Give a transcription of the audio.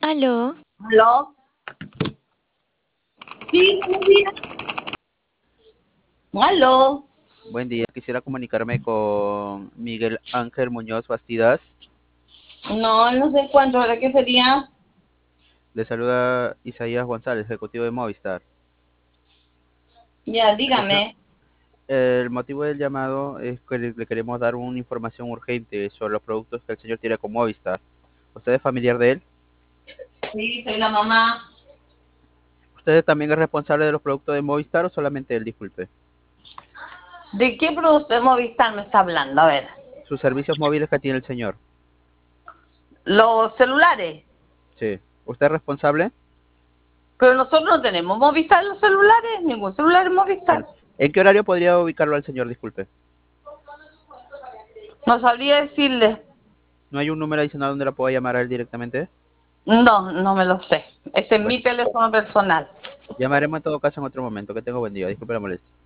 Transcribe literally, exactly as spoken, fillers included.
Aló. ¿Aló? Sí, buenos días. ¿Aló? Buen día, quisiera comunicarme con Miguel Ángel Muñoz Bastidas. No, no se encuentra. ¿De qué sería? Le saluda Isaías González, ejecutivo de Movistar. Ya, Entonces, dígame. el motivo del llamado es que le le queremos dar una información urgente sobre los productos que el señor tiene con Movistar. ¿Usted es familiar de él? Sí, soy la mamá. ¿Usted también es responsable de los productos de Movistar o solamente él? Disculpe. ¿De qué producto de Movistar me está hablando? A ver. ¿Sus servicios móviles que tiene el señor? Los celulares. Sí. ¿Usted es responsable? Pero nosotros no tenemos Movistar en los celulares. Ningún celular es Bueno, Movistar. ¿en qué horario podría ubicarlo al señor? Disculpe. No sabría decirle. ¿No hay un número adicional donde la pueda llamar a él directamente? No, no me lo sé. Ese es Bueno, mi teléfono personal. llamaremos en todo caso en otro momento. Que tenga buen día. Disculpe la molestia.